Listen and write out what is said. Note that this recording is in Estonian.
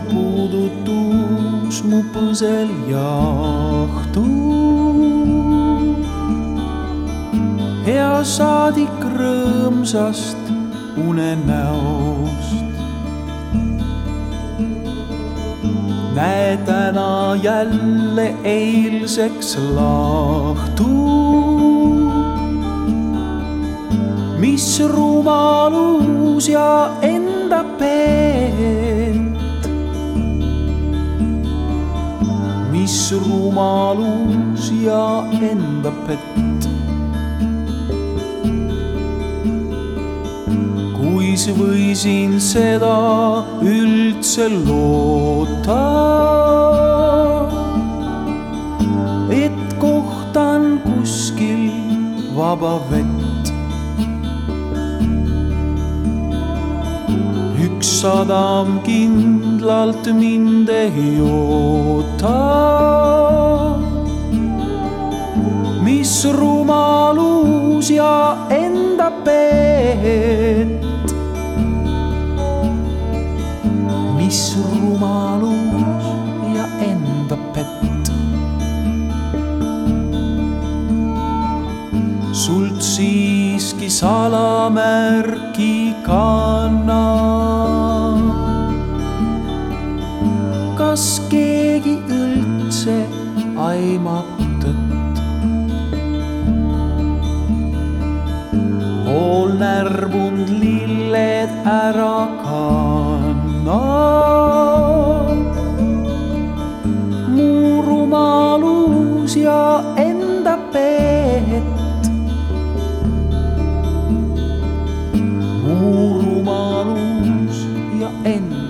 puudutus mu põsel jahtu. Hea saadik rõõmsast unenäost. Näe täna jälle eilseks lahtu. Mis rumalus ja enda pett. Mis rumalus ja enda pett. Kuis võisin seda üldse loota, et kohtan kuskil vaba vett. Üks sadam kindlalt mind ei oota. Mis rumalus ja enda pett. Mis rumalus ja enda pett. Sult siiski salamärki kanna. Kas keegi üldse aimab tõtt? Pool närbunud lilled ära kanna. Mu rumalus ja enda pett. Mu rumalus ja enda